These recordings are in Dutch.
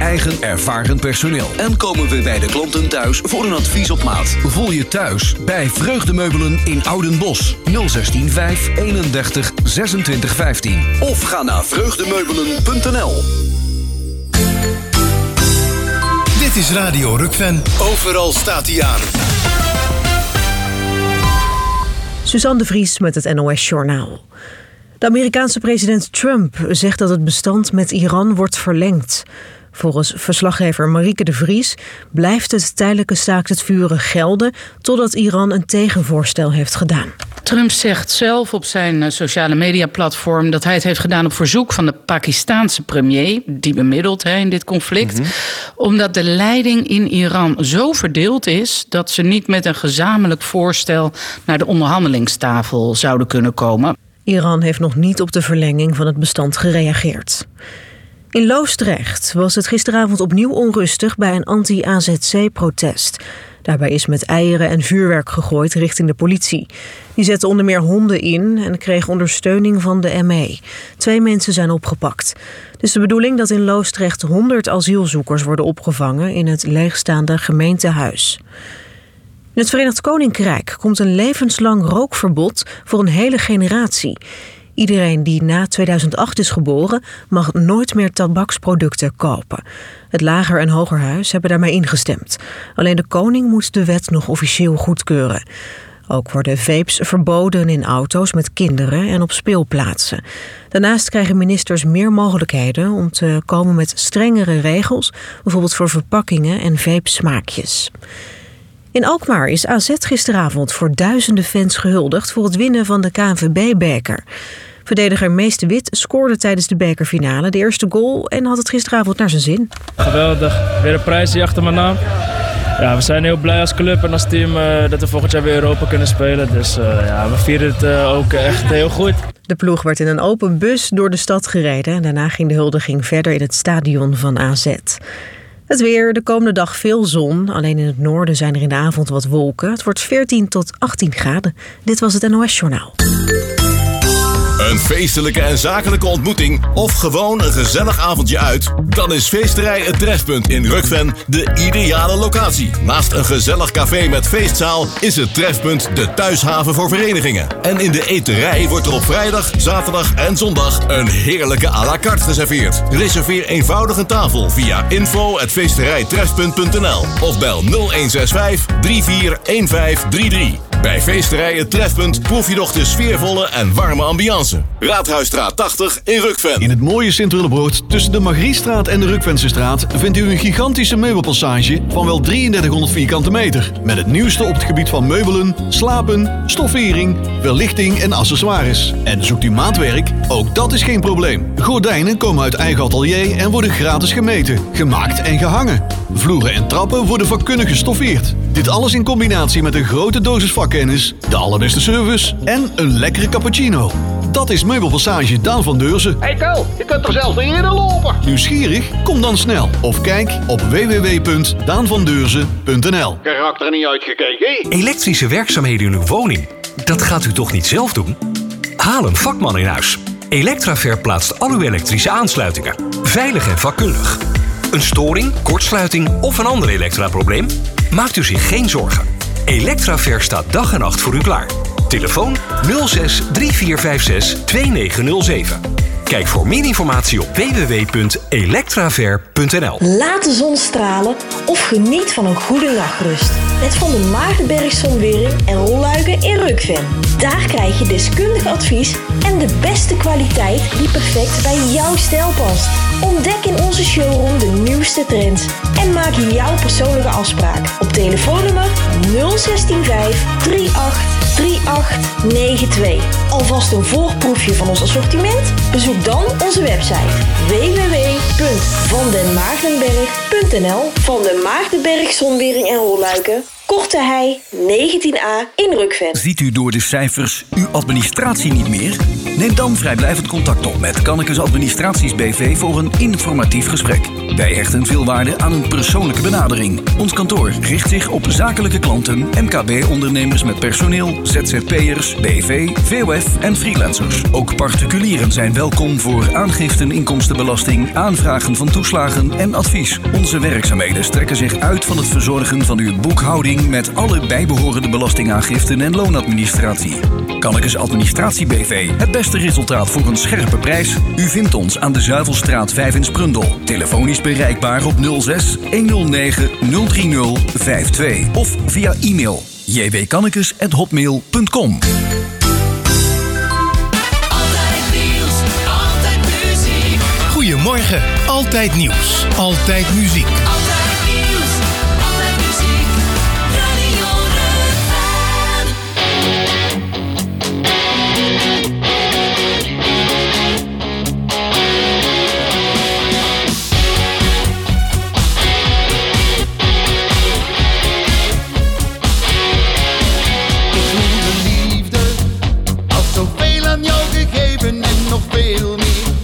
eigen ervaren personeel. En komen we bij de klanten thuis voor een advies op maat. Voel je thuis bij Vreugdemeubelen in Oudenbosch. 016 5 31 26 15. Of ga naar vreugdemeubelen.nl. Dit is Radio Rukven. Overal staat hij aan. Suzanne de Vries met het NOS Journaal. De Amerikaanse president Trump zegt dat het bestand met Iran wordt verlengd. Volgens verslaggever Marieke de Vries blijft het tijdelijke staakt het vuren gelden totdat Iran een tegenvoorstel heeft gedaan. Trump zegt zelf op zijn sociale mediaplatform dat hij het heeft gedaan op verzoek van de Pakistaanse premier, die bemiddelt in dit conflict, omdat de leiding in Iran zo verdeeld is dat ze niet met een gezamenlijk voorstel naar de onderhandelingstafel zouden kunnen komen. Iran heeft nog niet op de verlenging van het bestand gereageerd. In Loosdrecht was het gisteravond opnieuw onrustig bij een anti-AZC-protest. Daarbij is met eieren en vuurwerk gegooid richting de politie. Die zette onder meer honden in en kreeg ondersteuning van de ME. 2 mensen zijn opgepakt. Het is de bedoeling dat in Loosdrecht 100 asielzoekers worden opgevangen in het leegstaande gemeentehuis. In het Verenigd Koninkrijk komt een levenslang rookverbod voor een hele generatie. Iedereen die na 2008 is geboren mag nooit meer tabaksproducten kopen. Het Lager- en Hogerhuis hebben daarmee ingestemd. Alleen de koning moet de wet nog officieel goedkeuren. Ook worden vapes verboden in auto's met kinderen en op speelplaatsen. Daarnaast krijgen ministers meer mogelijkheden om te komen met strengere regels, bijvoorbeeld voor verpakkingen en vape-smaakjes. In Alkmaar is AZ gisteravond voor duizenden fans gehuldigd voor het winnen van de KNVB-beker. Verdediger Mees de Wit scoorde tijdens de bekerfinale de eerste goal en had het gisteravond naar zijn zin. Geweldig, weer een prijs hier achter mijn naam. Ja, we zijn heel blij als club en als team dat we volgend jaar weer Europa kunnen spelen. Dus we vieren het ook echt heel goed. De ploeg werd in een open bus door de stad gereden en daarna ging de huldiging verder in het stadion van AZ. Het weer, de komende dag veel zon. Alleen in het noorden zijn er in de avond wat wolken. Het wordt 14 tot 18 graden. Dit was het NOS Journaal. Een feestelijke en zakelijke ontmoeting of gewoon een gezellig avondje uit? Dan is Feesterij Het Trefpunt in Rukven de ideale locatie. Naast een gezellig café met feestzaal is het Trefpunt de thuishaven voor verenigingen. En in de eterij wordt er op vrijdag, zaterdag en zondag een heerlijke à la carte geserveerd. Reserveer eenvoudig een tafel via info@feesterijtrefpunt.nl of bel 0165 341533. Bij Feesterij Het Trefpunt proef je nog de sfeervolle en warme ambiance. Raadhuisstraat 80 in Rukven. In het mooie Sint-Willebroord tussen de Margriestraat en de Rukvensestraat vindt u een gigantische meubelpassage van wel 3300 vierkante meter. Met het nieuwste op het gebied van meubelen, slapen, stoffering, verlichting en accessoires. En zoekt u maatwerk? Ook dat is geen probleem. Gordijnen komen uit eigen atelier en worden gratis gemeten, gemaakt en gehangen. Vloeren en trappen worden vakkundig gestoffeerd. Dit alles in combinatie met een grote dosis vakkennis, de allerbeste service en een lekkere cappuccino. Dat is Meubelpassage Daan van Deurzen. Hey Ko, je kunt er zelfs niet in lopen. Nieuwsgierig? Kom dan snel of kijk op www.daanvandeurzen.nl. Karakter niet uitgekeken. Elektrische werkzaamheden in uw woning. Dat gaat u toch niet zelf doen? Haal een vakman in huis. Electraver plaatst al uw elektrische aansluitingen. Veilig en vakkundig. Een storing, kortsluiting of een ander elektraprobleem? Maakt u zich geen zorgen. Electraver staat dag en nacht voor u klaar. Telefoon 06 3456 2907. Kijk voor meer informatie op www.electraver.nl. Laat de zon stralen of geniet van een goede nachtrust. Met Van der Maagdenberg Zonwering en Rolluiken in Rukven. Daar krijg je deskundig advies en de beste kwaliteit die perfect bij jouw stijl past. Ontdek in onze showroom de nieuwste trends en maak jouw persoonlijke afspraak op telefoonnummer 0165 38 3892. Alvast een voorproefje van ons assortiment? Bezoek dan onze website www.vandenmaagdenberg.nl. Van den Maagdenberg Zonwering en Rolluiken, Korte Hei 19a in Rukven. Ziet u door de cijfers uw administratie niet meer? Neem dan vrijblijvend contact op met Kannekes Administraties BV voor een informatief gesprek. Wij hechten veel waarde aan een persoonlijke benadering. Ons kantoor richt zich op zakelijke klanten, MKB-ondernemers met personeel, ZZP'ers, BV, VOF en freelancers. Ook particulieren zijn welkom voor aangiften inkomstenbelasting, aanvragen van toeslagen en advies. Onze werkzaamheden strekken zich uit van het verzorgen van uw boekhouding met alle bijbehorende belastingaangiften en loonadministratie. Kannekes Administratie BV. Het beste resultaat voor een scherpe prijs. U vindt ons aan de Zuivelstraat 5 in Sprundel. Telefonisch bereikbaar op 06 109 030 52 of via e-mail jwkannekes@hotmail.com. Goedemorgen, altijd nieuws, altijd muziek. Altijd nieuws, altijd muziek, Radio Rukven. Ik voel de liefde, als zoveel aan jou gegeven en nog veel meer.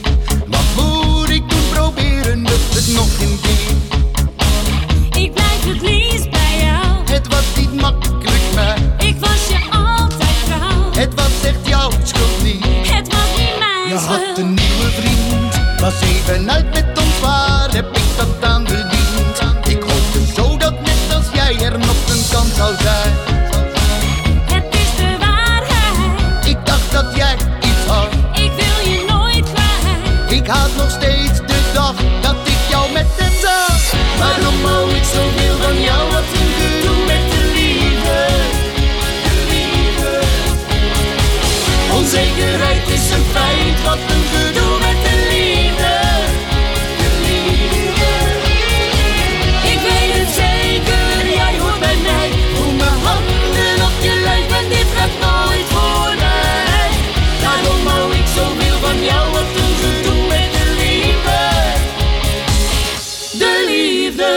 Nog een keer. Ik blijf het liefst bij jou. Het was niet makkelijk, maar ik was je altijd trouw. Het was echt jouw schuld niet. Het was niet mijn Je schuld. had een nieuwe vriend, was even uit met ons, waar heb ik dat aan verdiend? Ik hoopte zo dat net als jij er nog een kans zou zijn. Het is de waarheid. Ik dacht dat jij iets had. Ik wil je nooit kwijt. Ik haat nog steeds de dag dat ik jou met hem zag. Waarom hou ik zoveel van jou? Wat een gedoe met de liefde. De liefde. Onzekerheid is een feit. Wat een gedoe met de liefde. De liefde. Ik weet het zeker, jij hoort bij mij. Voel mijn handen op je lijf en dit gaat nooit voorbij. Daarom hou ik zoveel van jou. Wat een gedoe met de liefde. De liefde.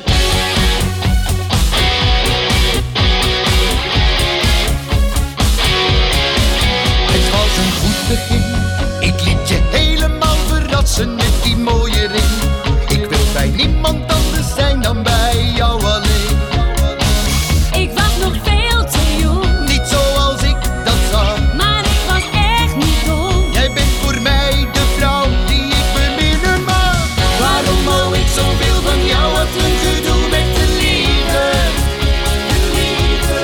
Het was een goed begin. Ik liet je helemaal verrassen met die mooie ring. Ik wil bij niemand anders zijn dan bij jou alleen. Ik was nog veel te jong. Niet zoals ik dat zag. Maar ik was echt niet dom. Jij bent voor mij de vrouw die ik beminnen mag. Waarom hou ik zoveel van jou? Wat een gedoe met de liefde. De liefde.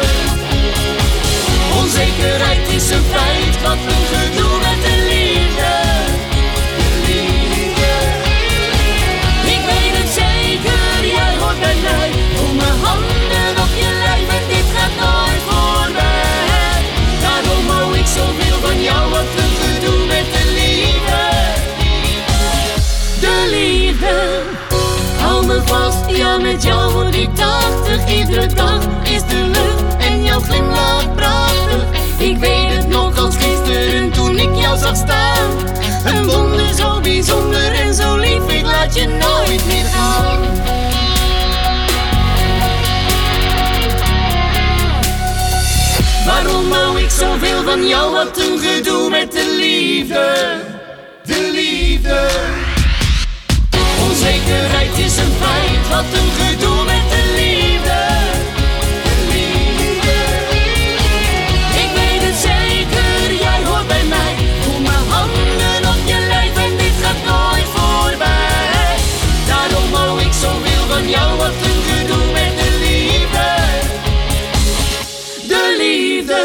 Onzekerheid is een feit. Wat een gedoe met de liefde. De liefde. Ik weet het zeker, jij hoort bij mij. Voel mijn handen op je lijf en dit gaat nooit voorbij. Daarom hou ik zoveel van jou. Wat een gedoe met de liefde. De liefde. Hou me vast, ja met jou word ik 80. Iedere dag is de lucht en jouw glimlach prachtig. Ik weet het nog als gisteren toen ik jou zag staan. Een wonder zo bijzonder en zo lief, ik laat je nooit meer gaan. Waarom hou ik zoveel van jou? Wat een gedoe met de liefde. De liefde. Onzekerheid is een feit, wat een gedoe met de liefde. De liefde. Ik weet het zeker, jij hoort bij mij. Voel mijn handen op je lijf en dit gaat nooit voorbij. Daarom hou ik zoveel van jou, wat een gedoe met de liefde. De liefde.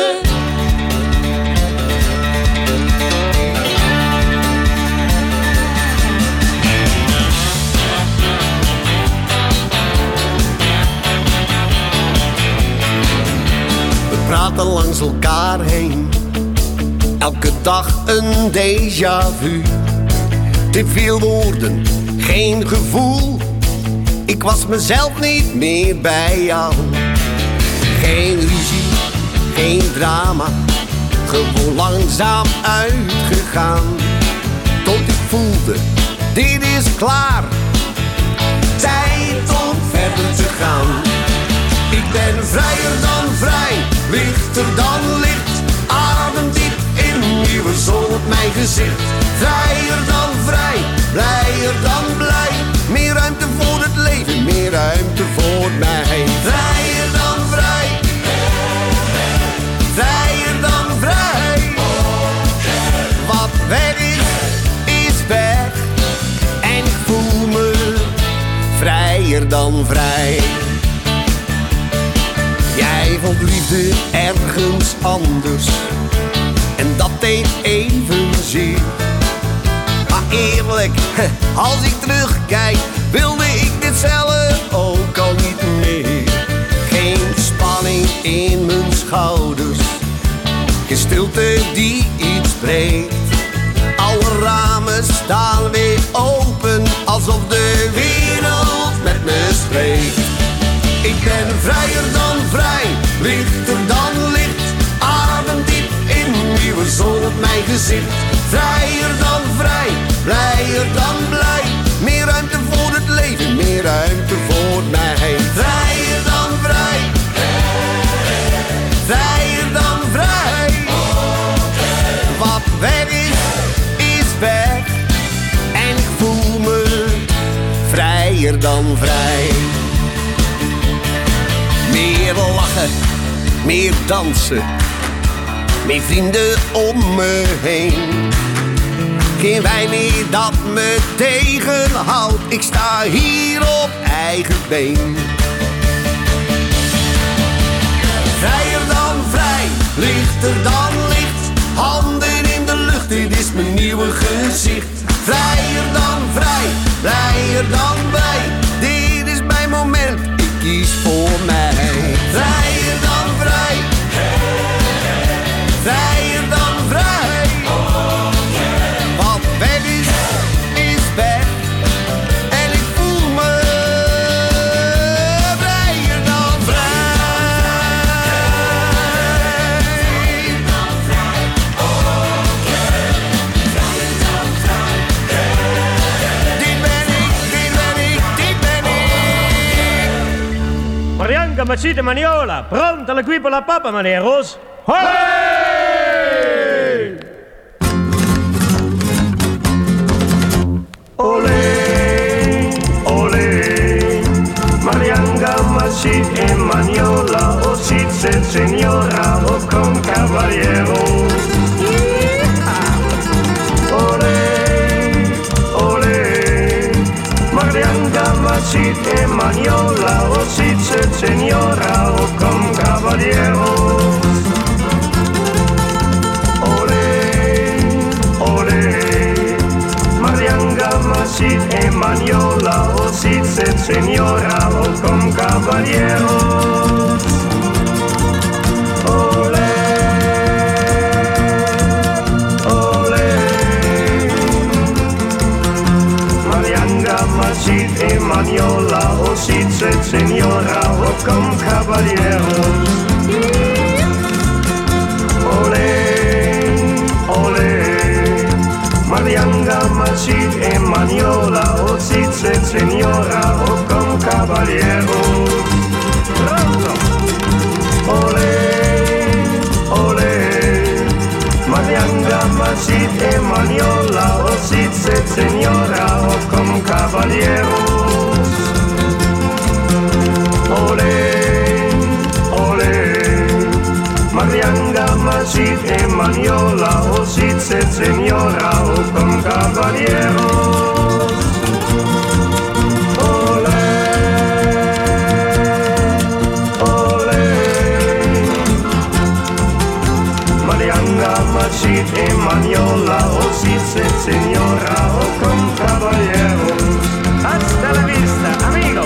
Praten langs elkaar heen, elke dag een déjà vu. Te veel woorden, geen gevoel, ik was mezelf niet meer bij jou. Geen ruzie, geen drama, gewoon langzaam uitgegaan. Tot ik voelde, dit is klaar, tijd om verder te gaan. Ik ben vrijer dan vrij, lichter dan licht, ademdiep in nieuwe zon op mij. vrijer dan vrij. Jij vond liefde ergens anders en dat deed evenzeer. Maar eerlijk, als ik terugkijk, wilde ik dit zelf ook al niet meer. Geen spanning in mijn schouders, geen stilte die iets breekt. Alle ramen staan weer open, alsof de wereld met me spreekt. Ik ben vrijer dan vrij, lichter dan licht. Ademdiep in nieuwe zon op mijn gezicht. Vrijer dan vrij, blijer dan blij. Meer ruimte voor het leven, meer ruimte voor mij. Vrijer dan vrij, vrijer dan vrij. Wat weg is weg. En ik voel me vrijer dan vrij. Meer lachen, meer dansen, meer vrienden om me heen. Geen wijn meer dat me tegenhoudt, ik sta hier op eigen been. Vrijer dan vrij, lichter dan licht. Handen in de lucht, dit is mijn nieuwe gezicht. Vrijer dan vrij, blijer dan blij. Dit is mijn moment, ik kies voor mij. Vrijer dan vrij, vrijer dan vrij. Wat weg is weg. En ik voel me vrijer dan vrij. Dit ben ik, dit ben ik, dit ben ik. Marianca Macita Maniola, pronta la qui per la papa, maneros. Hey! Olé, olé, Marianga Macit e Maniola, o sit señora, o con caballero. Olé, olé, Marianga Macit e Maniola, o sit señora, o con caballero. Macit e Maniola, o sit señora, o con caballeros. Olé, olé. Marianga, Macit e Maniola, o sit señora, o con caballeros. Olé, olé. Marianga, Macit e Maniola, o sit señora, o con caballeros. Pronto. Olé, olé. Marianga, Macit e Maniola, o sit señora, o con caballeros. Olé, olé. Marianga, Macit e Maniola, o sit señora, o con caballeros. Olé, olé. Marianga, Macit e Maniola, o sit señora, o con caballeros. Hasta la vista, amigo.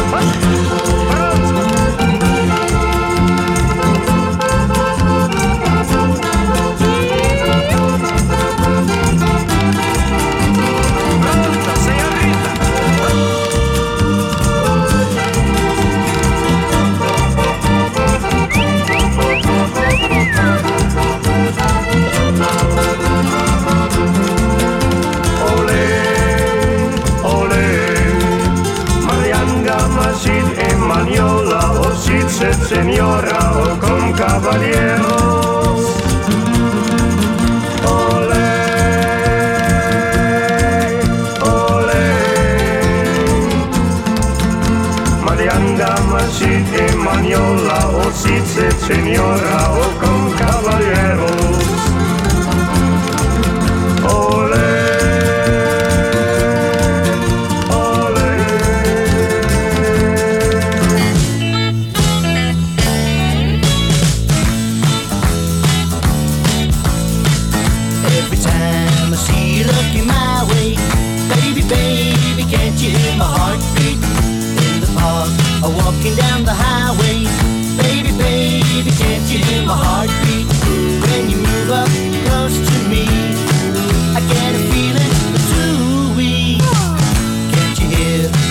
Maniola, o sit señora, o con caballeros. Olé, olé. Marianga, Macit e Maniola, o sit señora, o con caballeros. Olé, olé.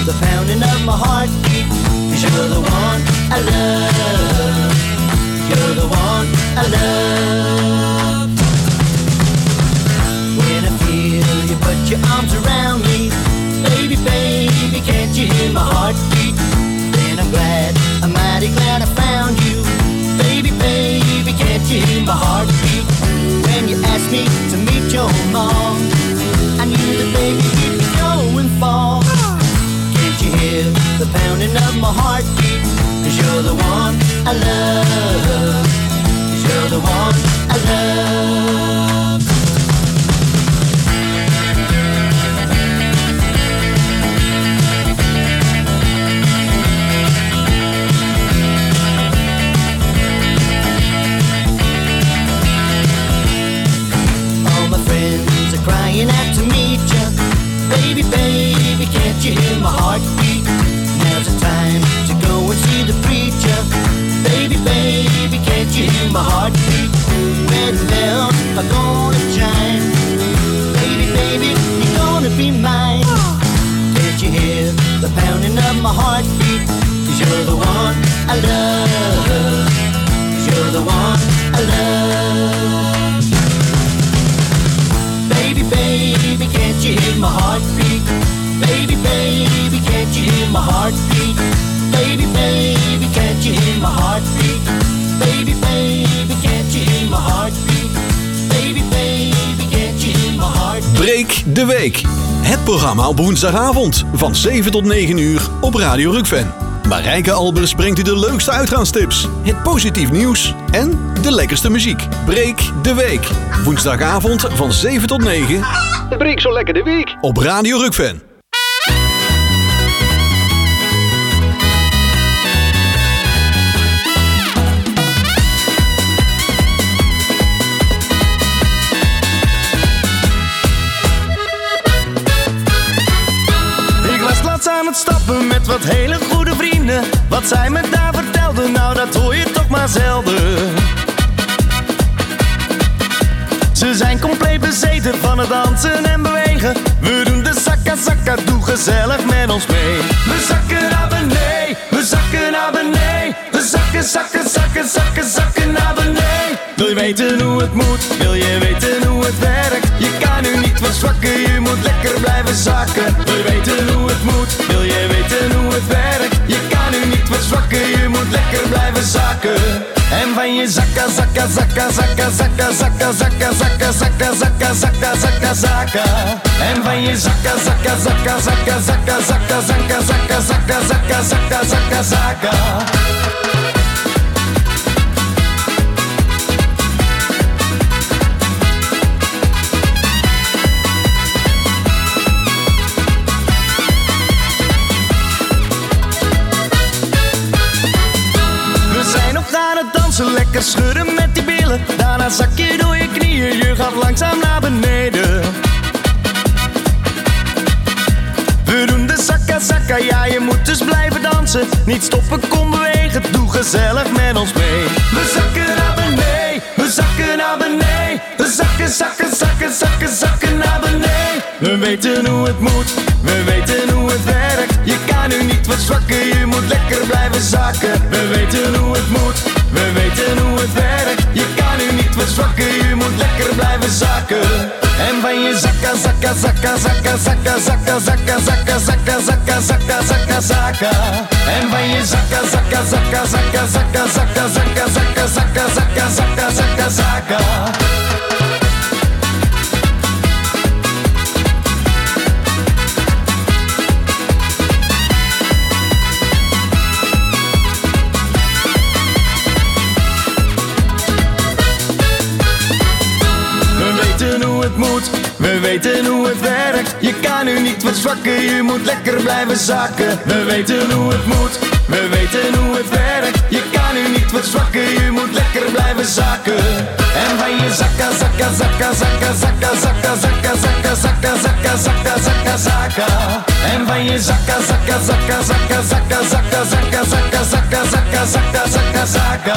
the pounding of my heartbeat. 'Cause you're the one I love. You're the one I love. When I feel you put your arms around me, baby, baby, can't you hear my heartbeat? Then I'm glad, I'm mighty glad I found you. Baby, baby, can't you hear my heartbeat? When you asked me to meet your mom, I knew that baby you'd be going far. Can't you hear the pounding of my heartbeat? 'Cause you're the one I love. 'Cause you're the one I love. Crying out to meet you. Baby, baby, can't you hear my heartbeat? Now's the time to go and see the preacher. Baby, baby, can't you hear my heartbeat? When bells are gonna chime, baby, baby, you're gonna be mine. Can't you hear the pounding of my heartbeat? 'Cause you're the one I love. 'Cause you're the one I love. Baby, baby, can't you hear my heartbeat? Baby, baby, can't you hear my heartbeat? Baby, baby, can't you hear my heartbeat? Baby, baby, can't you hear my heartbeat? Baby, baby, can't you hear my heartbeat? Breek de Week. Het programma op woensdagavond van 7 tot 9 uur op Radio Rukven. Marijke Albers brengt u de leukste uitgaanstips, het positief nieuws en de lekkerste muziek. Breek de Week. Woensdagavond van 7 tot 9. Breek zo lekker de week. Op Radio Rukven. Aan het stappen met wat hele goede vrienden. Wat zij me daar vertelden, nou dat hoor je toch maar zelden. Ze zijn compleet bezeten van het dansen en bewegen. We doen de zakka zakka, doe gezellig met ons mee. We zakken naar beneden, we zakken naar beneden. We zakken, zakken, zakken, zakken, zakken naar beneden. Wil je weten hoe het moet, wil je weten hoe het werkt? Je kan nu niet verzwakken, je moet lekker blijven zakken. Wil je weten hoe het moet, wil je weten hoe het werkt? Je kan nu niet verzwakken, je moet lekker blijven zakken. En van je zakka, zakka, zakka, zakka, zakka, zakka, zakka, zakka, zakka, zakka, zakka, zakka, zakka. En van je zakka, zakka, zakka, zakka, zakka, zakka, zakka, zakka, zakka, zakka, zakka, zakka, zakka. Lekker schudden met die billen. Daarna zak je door je knieën. Je gaat langzaam naar beneden. We doen de zakka zakka. Ja, je moet dus blijven dansen. Niet stoppen, kom bewegen. Doe gezellig met ons mee. We zakken naar beneden. We zakken naar beneden. We zakken, zakken, zakken, zakken, zakken naar beneden. We weten hoe het moet. We weten hoe het werkt. Je kan nu niet verzwakken. Je moet lekker blijven zakken. We weten hoe het moet. We weten hoe het werkt. Je kan nu niet verzwakken. Je moet lekker blijven zakken. En van je zakka, zakka, zakka, zakka, zakka, zakka, zakka, zakka, zakka, zakka, zakka, zakka, zakka. En van je zakka, zakka, zakka, zakka, zakka, zakka, zakka, zakka, zakka, zakka, zakka, zakka, zakka. We weten hoe het werkt. Je kan nu niet verzwakken. Je moet lekker blijven zakken. We weten hoe het moet. We weten hoe het werkt. Je kan nu niet verzwakken. Je moet lekker blijven zakken. En van je zakka, zakka, zakka, zakka, zakka, zakka, zakka, zakka, zakka, zakka, zakka, zakka, zakka. En van je zakka, zakka, zakka, zakka, zakka, zakka, zakka, zakka, zakka, zakka, zakka, zakka, zakka.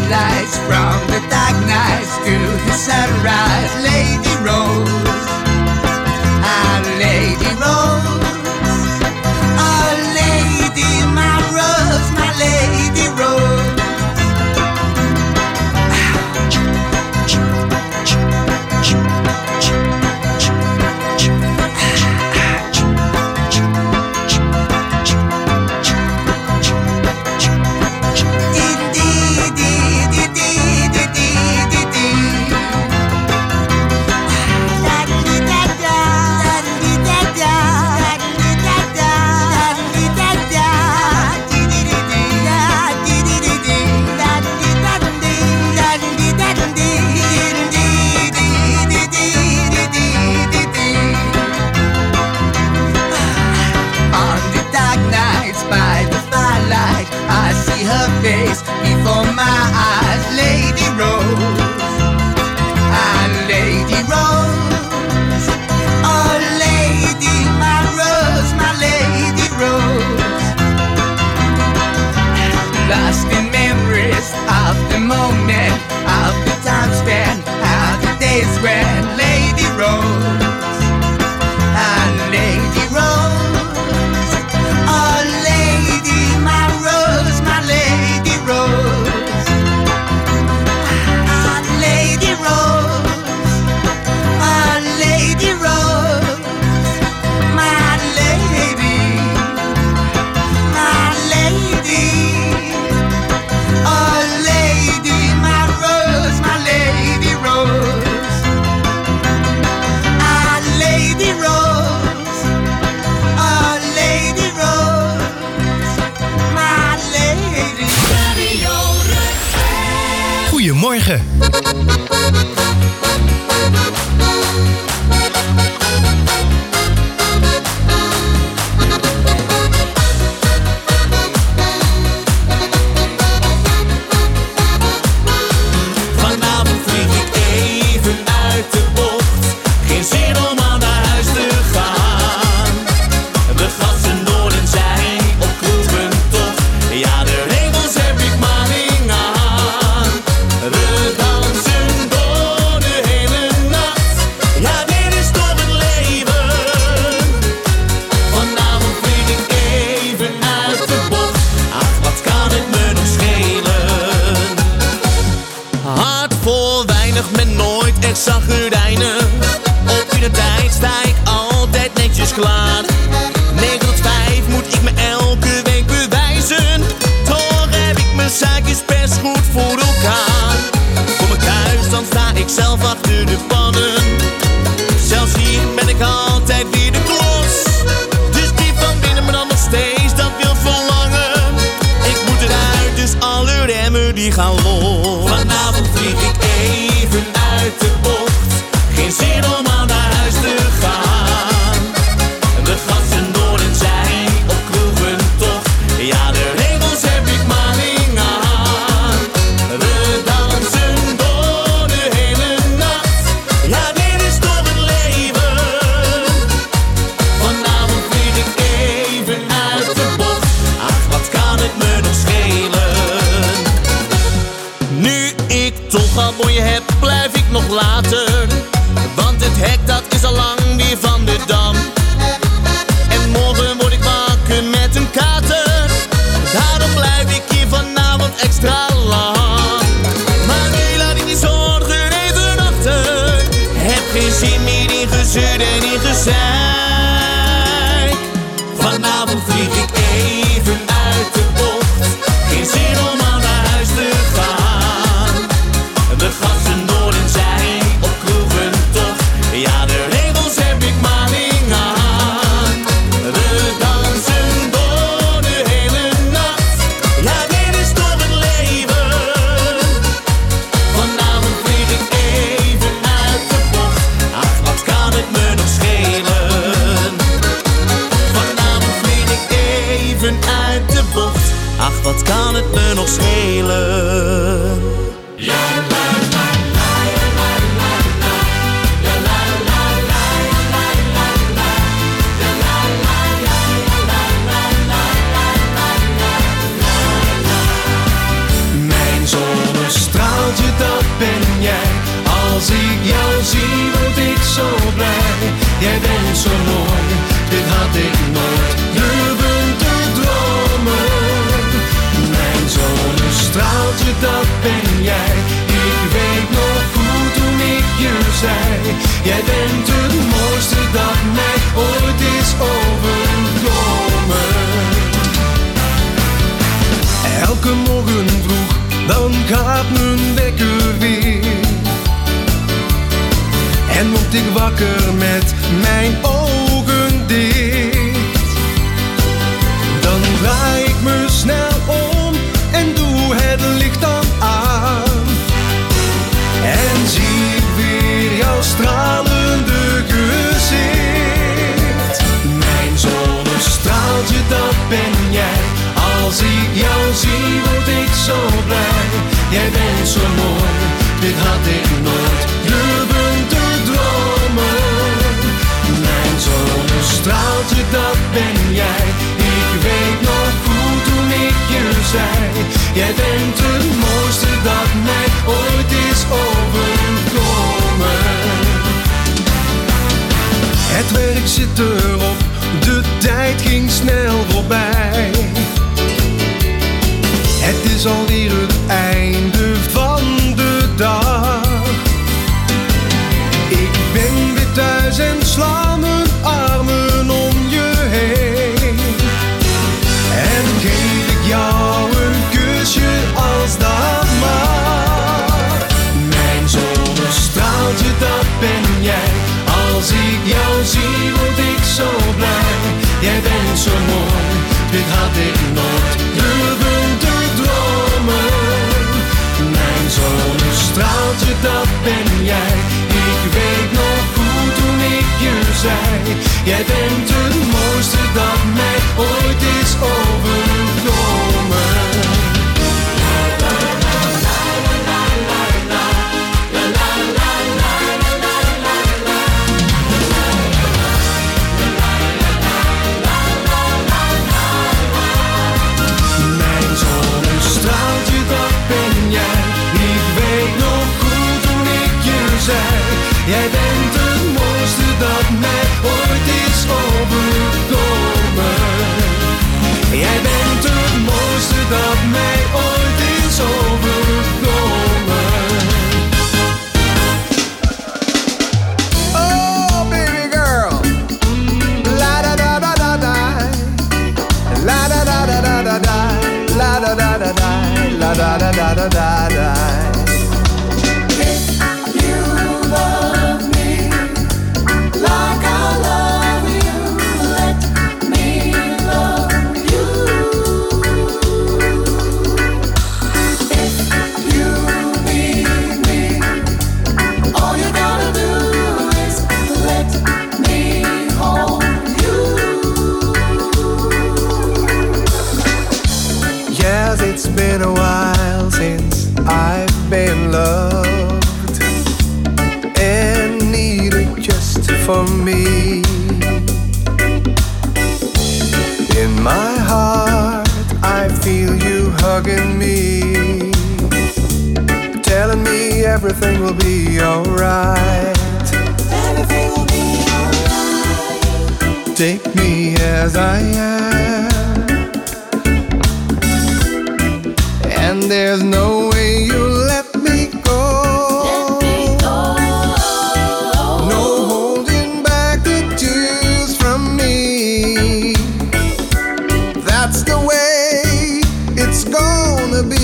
lights, from the dark nights to the sunrise. Lady Rose, our Lady Rose, our lady, my rose, my Lady Rose. Face before my eyes, Lady Rose, our Lady Rose, oh lady, my rose, my Lady Rose. Lost in memories of the moment, of the time spent, of the days when Lady Rose, our Lady Rose, oh lady, my rose, my Lady Rose, our Lady Rose, our Lady Rose, my lady, my lady, oh lady, my rose, my Lady Rose, our Lady Rose, oh lady Rose, my lady. Goedemorgen. Vanavond vlieg ik even uit de bocht. Geen zin om al naar huis te gaan. We gassen door en zij op kroegen toch. Ja, de regels heb ik maar in aan. We dansen door de hele nacht. Ja, dit is toch het leven. Vanavond vlieg ik even uit de bocht. Ach, wat kan het me nog schelen? Hard voor weinig, met nooit echt zaggerijnen. Op de tijd sta ik altijd netjes klaar. 9 tot 5 moet ik me elke week bewijzen. Toch heb ik mijn zaakjes best goed voor elkaar. Voor mijn thuis dan sta ik zelf achter de pannen. Zelfs hier ben ik altijd weer de klos. Dus die van binnen me dan nog steeds dat wil verlangen. Ik moet eruit, dus alle remmen die gaan los. Vanavond vlieg ik even uit de bocht. Geen zin om al naar huis te gaan. We gassen door en zij op kroegen toch. Ja, de regels heb ik maar in aan. We dansen door de hele nacht. Ja, dit is toch het leven. Vanavond vlieg ik even uit de bocht. Ach, wat kan het me nog schelen? Nu ik toch al mooie heb, blijf ik nog later. Want het hek dat is al lang weer van de dam. En morgen word ik wakker met een kater. Daarom blijf ik hier vanavond extra lang. Maar nu laat ik die zorgen even achter. Heb geen zin meer in gezeur en in gezeik. Vanavond vlieg ik even uit de bocht. Geen zin om al naar huis te gaan. We gassen door en zij op kroegen toch. Ja, de regels heb ik maar in aan. We dansen door de hele nacht. Ja, dit is toch het leven. Als ik jou zie word ik zo blij. Jij bent zo mooi, dit had ik nooit durven te dromen. Mijn zonnestraaltje, dat ben jij. Ik weet nog goed toen ik je zei. Jij bent het mooiste dat mij ooit is overkomen. Elke morgen vroeg, dan gaat mijn wekker weer. En word ik wakker met mijn ogen dicht. Dan draai ik me snel om en doe het licht dan aan. En zie ik weer jouw stralende gezicht. Mijn zonnestraaltje, dat ben jij. Als ik jou zie word ik zo blij. Jij bent zo mooi, dit had ik nooit durven te dromen. Mijn zonnestraaltje, dat ben jij. Ik weet nog goed toen ik je zei. Jij bent het mooiste dat mij ooit is overkomen. Het werk zit erop, de tijd ging snel voorbij. Het is alweer het einde van de dag. Ik ben weer thuis en sla mijn armen om je heen. En geef ik jou een kusje als dat mag. Mijn zonnestraaltje, dat ben jij. Als ik jou zie word ik zo blij. Jij bent zo mooi, dit had ik nooit durven te dromen. Mijn zonnestraaltje, dat ben jij. Ik weet nog goed toen ik je zei. Jij bent het mooiste dat mij ooit is overkomen. Jij bent het mooiste dat mij ooit is overkomen. Jij bent het mooiste dat mij ooit is overkomen. Oh baby girl, la da da da da da, la da da da da da da, la da da da da, la da da da da da. It's been a while since I've been loved and needed just for me. In my heart I feel you hugging me, telling me everything will be alright. Everything will be alright. Take me as I am, and there's no way you'll let me go. Let me go. No holding back the tears from me. That's the way it's gonna be.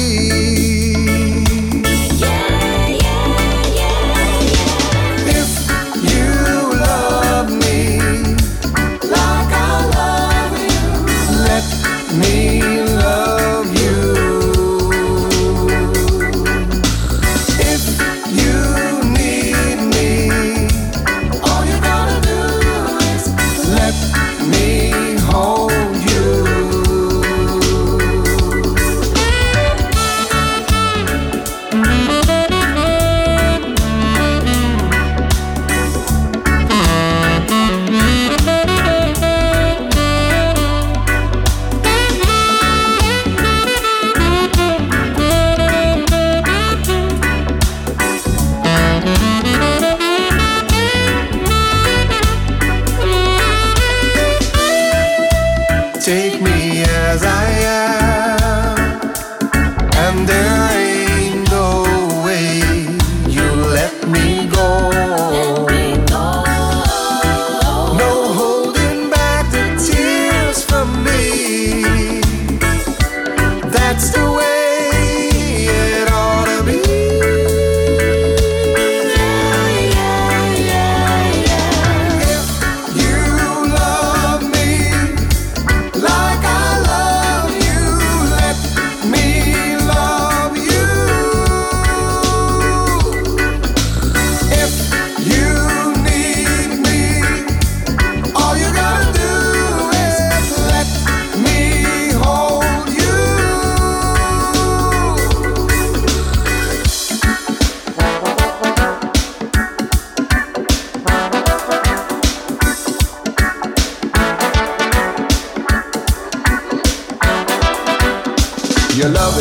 Yeah, yeah, yeah, yeah. If you love me like I love you, let me love you.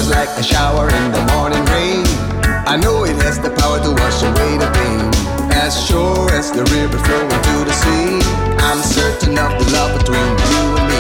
just like a shower in the morning rain. I know it has the power to wash away the pain. As sure as the river flowing to the sea, I'm certain of the love between you and me.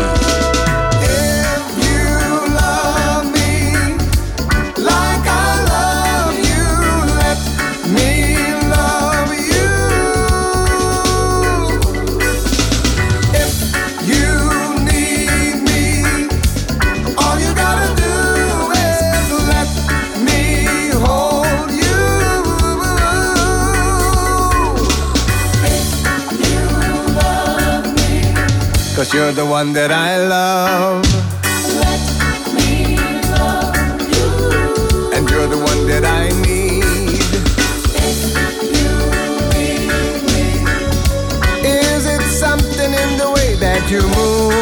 Cause you're the one that I love. Let me love you. And you're the one that I need. If you need me. Is it something in the way that you move?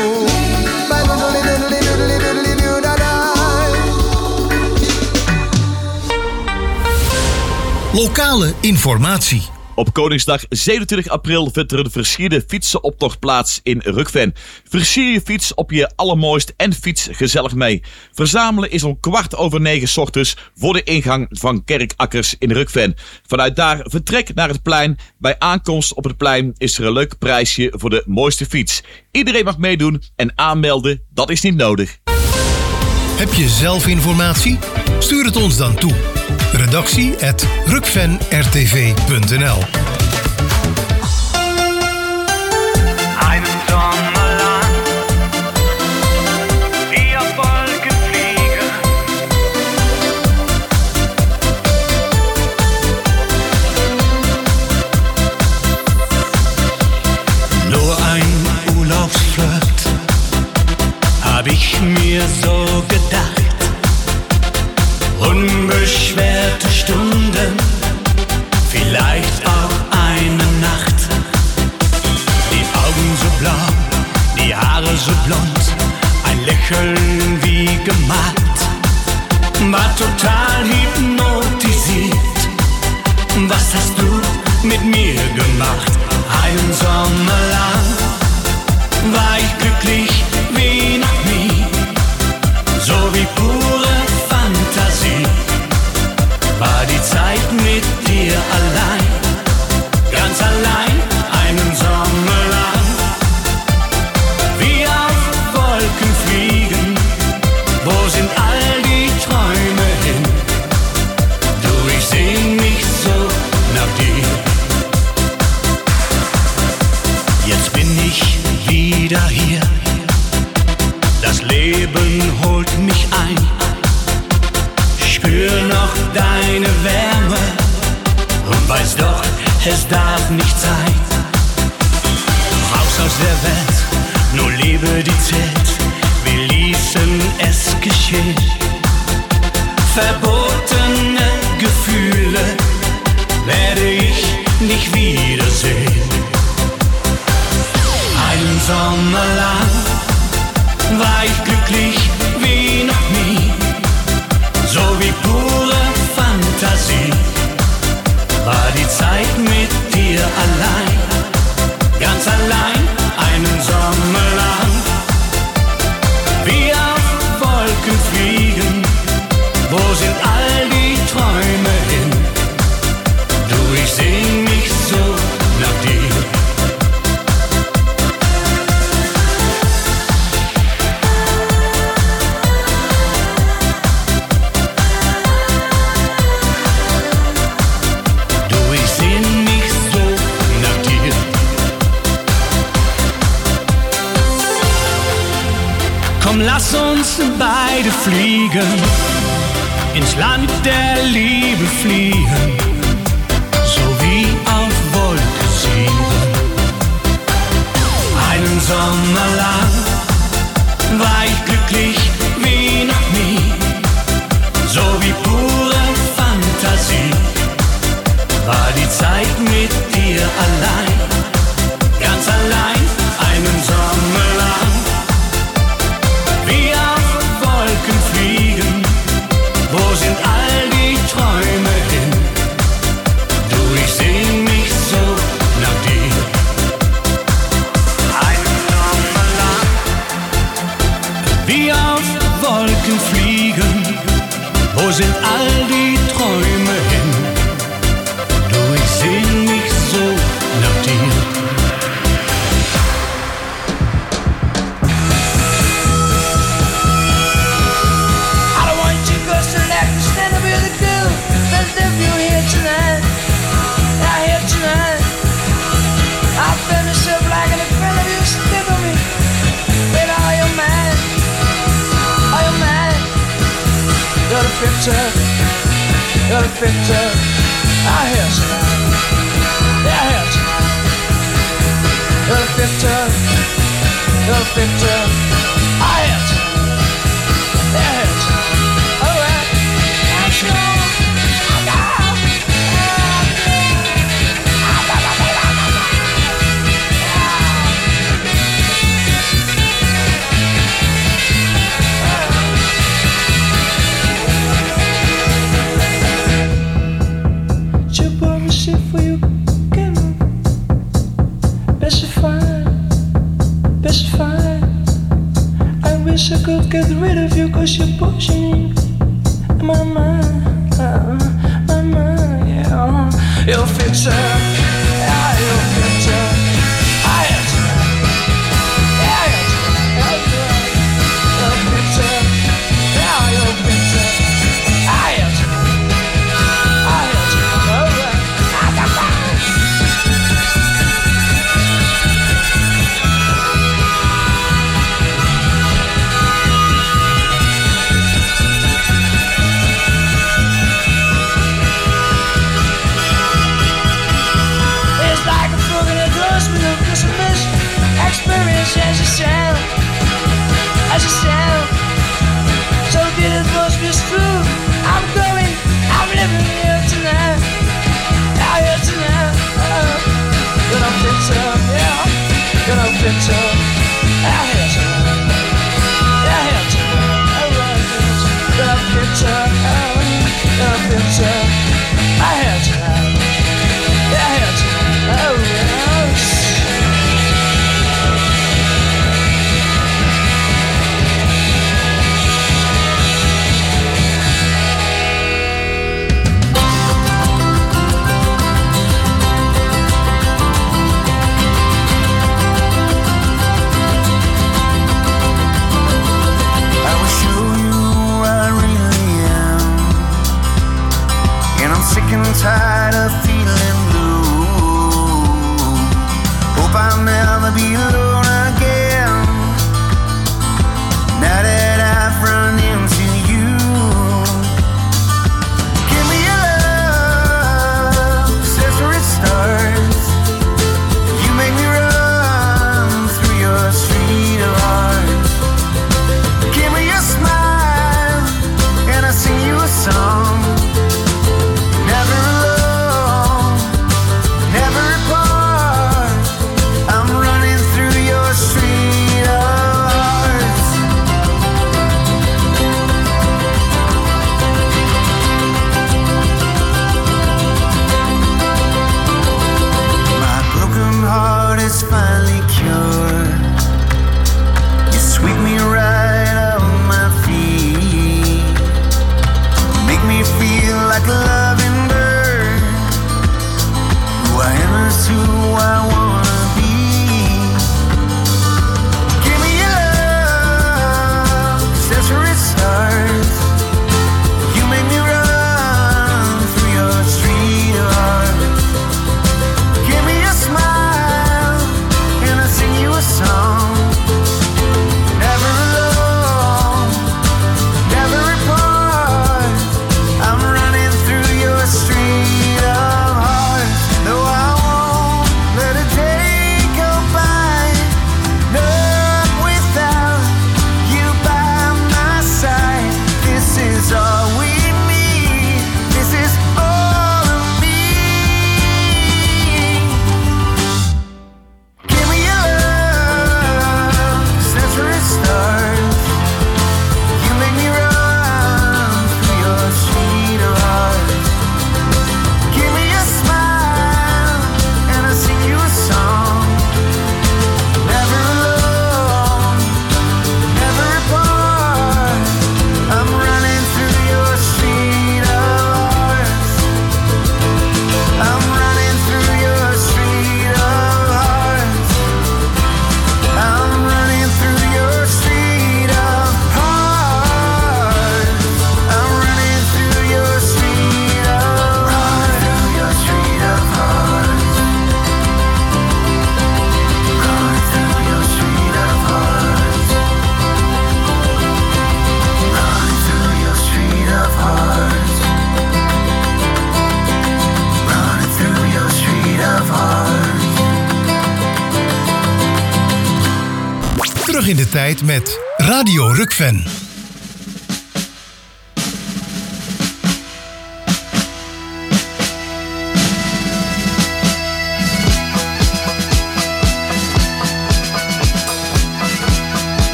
Lokale informatie. Op Koningsdag 27 april vindt er een versierde fietsenoptocht plaats in Rukven. Versier je fiets op je allermooist en fiets gezellig mee. Verzamelen is om 8:15 's ochtends voor de ingang van Kerkakkers in Rukven. Vanuit daar vertrek naar het plein. Bij aankomst op het plein is er een leuk prijsje voor de mooiste fiets. Iedereen mag meedoen en aanmelden, dat is niet nodig. Heb je zelf informatie? Stuur het ons dan toe. redactie@rukvenrtv.nl Nur ein Urlaubsflirt, hab ich mir so gedacht. Unbeschwerte Stunden, vielleicht auch eine Nacht. Die Augen so blau, die Haare so blond, ein Lächeln wie gemalt. War total hypnotisiert. Was hast du mit mir gemacht? Einen Sommer lang war ich glücklich wie noch nie, so wie pure Fantasie. War die Zeit mit dir allein, ganz allein, einen Sommer lang. Wie auf Wolken fliegen, wo sind all die Träume hin? Du, ich sehn mich so nach dir. Jetzt bin ich wieder hier, das Leben holt mich ein. Spür noch deine Wärme und weiß doch, es darf nicht sein. Raus aus der Welt, nur Liebe die zählt, wir ließen es geschehen. Verbotene Gefühle werde ich nicht wiedersehen. Einen Sommer lang war ich glücklich wie noch nie, so wie pure Fantasie. War die Zeit mit dir allein, ganz allein, einen Sommer lang. Wie auf Wolken fliegen, wo sind all die Träume hin? Du, ich sehn mich so nach dir. Komm, lass uns beide fliegen, ins Land der Liebe fliegen, so wie auf Wolke 7. Einen Sommer lang war ich glücklich wie noch nie, so wie pure Fantasie. War die Zeit mit dir allein, ganz allein, einen Sommer lang. Wie auf Wolken fliegen, wo sind all die Träume hin? fitter, you're fitter. I hear tonight, yeah, I hear tonight. You're fitter, you're fitter. I hear tonight, yeah, I hear tonight. Alright, I'm sure. I could get rid of you cause you're pushing my mind, yeah. You'll fix it, yeah, you'll fix it. I am tonight, yeah, you'll fix it, yeah, you'll fix it. I am tonight, alright. Experience as you sound. So good it must be true. I'm going, I'm living here tonight. Out here tonight. Gonna fix up, yeah. Gonna fix up. Out here tonight. Yeah, here tonight. Alright, gonna fix up. Gonna fix up. Out here tonight. Yeah, here tonight. Alright. Tired of feeling blue. Hope I'll never be alone again. Now that I've run into you, give me your love, says where it starts. You make me run through your street of hearts. Give me your smile, and I sing you a song. Never apart, I'm running through in de tijd met Radio Rukven.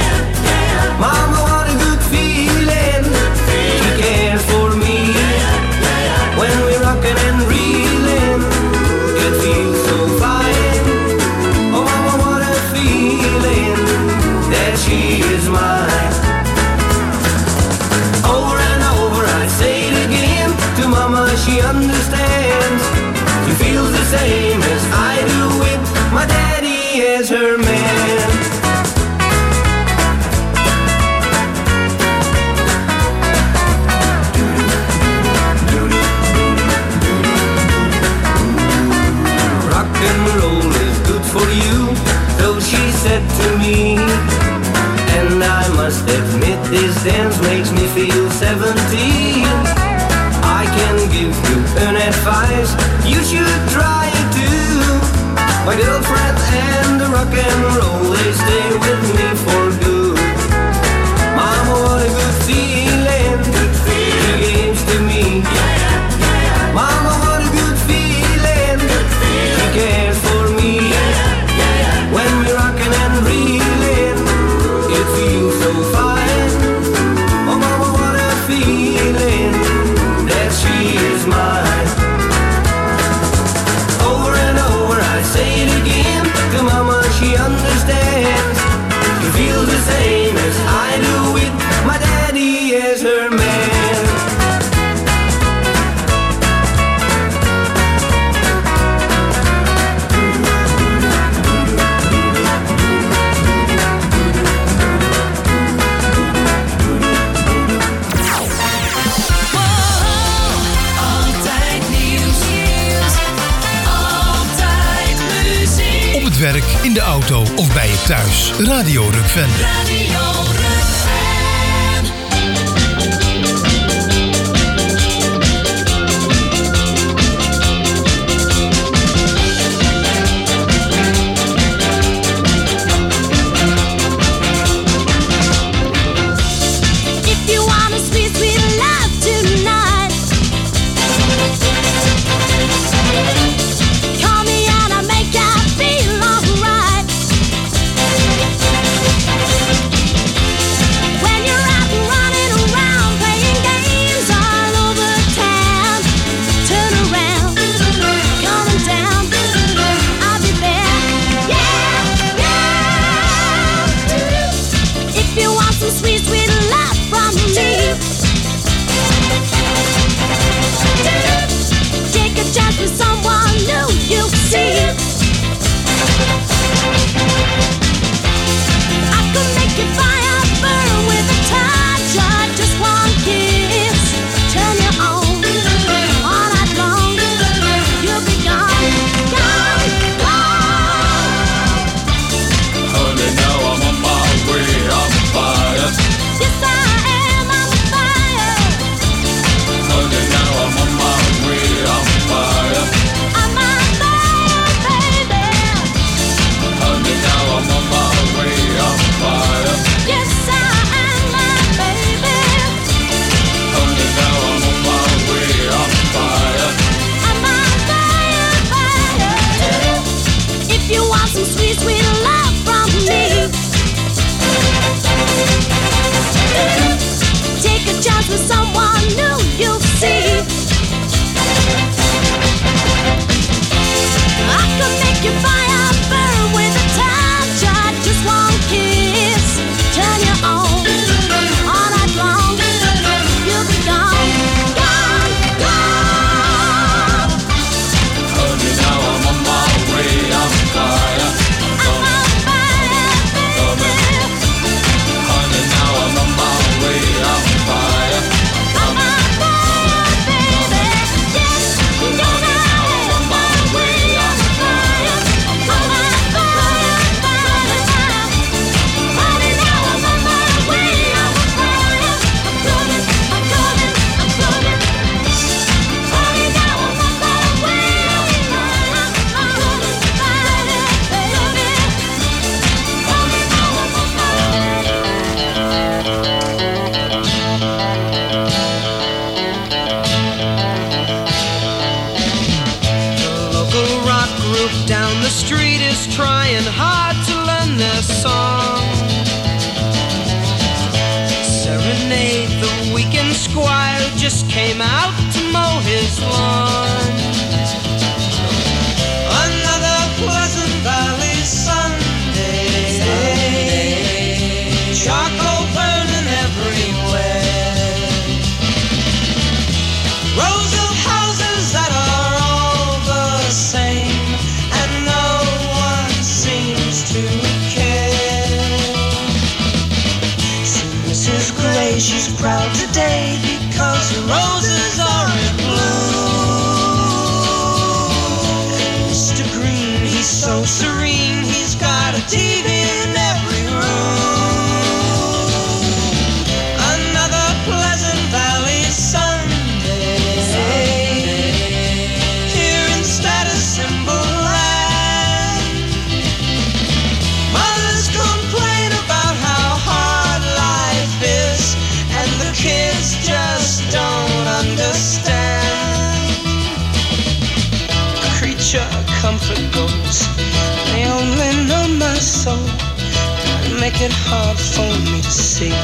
Mama, what a good feeling. She cares for me. This dance makes me feel 17. I can give you an advice, you should try it too. My girlfriend and the rock and roll, they stay with me for good. Mama, what a good feeling, the games to me. Mama, what a good feeling, she cares for me. When we're rocking and reeling, it feels so fine. Oh mama, what a feeling, that she is mine. Over and over I say it again, to mama she understands. She feels the same as I do with my daddy as her man. Altijd nieuws, altijd muziek. Op het werk, in de auto of bij je thuis. Radio Rukven. Radio Rukven. If you want a sweet, sweet love tonight, call me and I'll make you feel alright. When you're out and running around playing games all over town, turn around, coming down, I'll be there. Yeah, yeah. If you want some sweet, sweet love from me, take a chance with someone new you see. I could make your fire burn with a touch or just one kiss. Turn you on all night long. You'll be gone, gone, gone. Honey, now I'm on my way, I'm fire. Yes, I am on fire. Honey, now I'm on my way, I'm fire. I'm on fire, baby. Honey, now I'm on my way, I'm fire. Yes, I am, my baby. Honey, now I'm on my way, I'm fire. I'm on fire, fire. If you want some sweet, sweet love from me, take a chance with someone new you'll see. I could make your fire burn with a touch or just one kiss. Turn you on all night long. You'll be gone, gone, gone. Honey, now I'm on my way, I'm fire. I'm on fire, baby. Honey, now I'm on my way, I'm fire. I'm on fire, baby. Yes, Honey, now I'm on my way, I'm fire. I'm on fire, fire, fire. Honey, now I'm on my way, I'm fire. I'm coming, I'm coming, I'm coming. Honey, now I'm on my way, I'm fire. I'm coming, fire, baby. Honey, now I'm on my The local rock group down the street is trying hard to learn their song. Serenade the weekend squire who just came out to mow his lawn. Another Pleasant Valley Sunday. Charcoal burning everywhere. Rows of houses that are all the same, and no one seems to care. So Mrs. Gray, she's proud today because her roses are in bloom. And Mr. Green, he's so serene, he's got a TV in every room. comfort goes. They only know my soul and make it hard for me to see.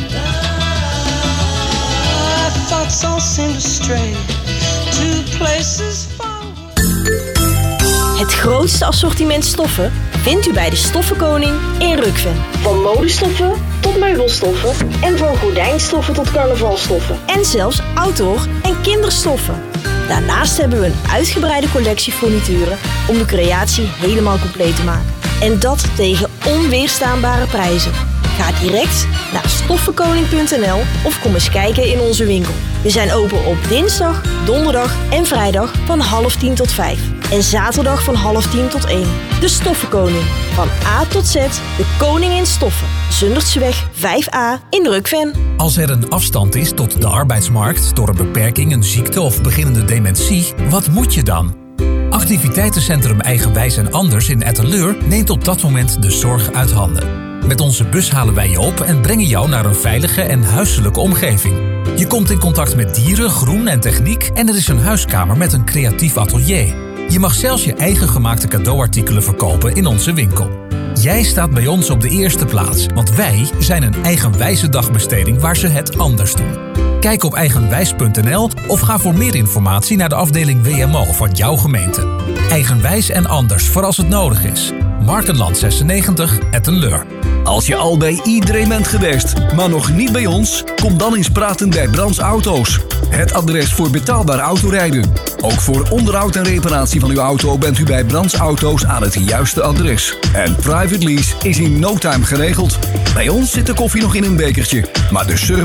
My thoughts all seem to stray to places far. Het grootste assortiment stoffen vindt u bij de Stoffenkoning in Rukven. Van modestoffen tot meubelstoffen en van gordijnstoffen tot carnavalstoffen. En zelfs outdoor- en kinderstoffen. Daarnaast hebben we een uitgebreide collectie furnituren om de creatie helemaal compleet te maken. En dat tegen onweerstaanbare prijzen. Ga direct naar stoffenkoning.nl of kom eens kijken in onze winkel. We zijn open op dinsdag, donderdag en vrijdag van 9:30 tot 5. En zaterdag van 9:30 tot 1. De Stoffenkoning. Van A tot Z, de koning in stoffen. Zundertseweg 5A in Rukven. Als er een afstand is tot de arbeidsmarkt door een beperking, een ziekte of beginnende dementie, wat moet je dan? Activiteitencentrum Eigenwijs en Anders in Etteleur neemt op dat moment de zorg uit handen. Met onze bus halen wij je op en brengen jou naar een veilige en huiselijke omgeving. Je komt in contact met dieren, groen en techniek en er is een huiskamer met een creatief atelier. Je mag zelfs je eigen gemaakte cadeauartikelen verkopen in onze winkel. Jij staat bij ons op de eerste plaats, want wij zijn een eigenwijze dagbesteding waar ze het anders doen. Kijk op eigenwijs.nl of ga voor meer informatie naar de afdeling WMO van jouw gemeente. Eigenwijs en Anders voor als het nodig is. Markenland 96, Etteleur. Als je al bij iedereen bent geweest, maar nog niet bij ons, kom dan eens praten bij Brands Auto's. Het adres voor betaalbaar autorijden. Ook voor onderhoud en reparatie van uw auto bent u bij Brands Auto's aan het juiste adres. En private lease is in no time geregeld. Bij ons zit de koffie nog in een bekertje, maar de service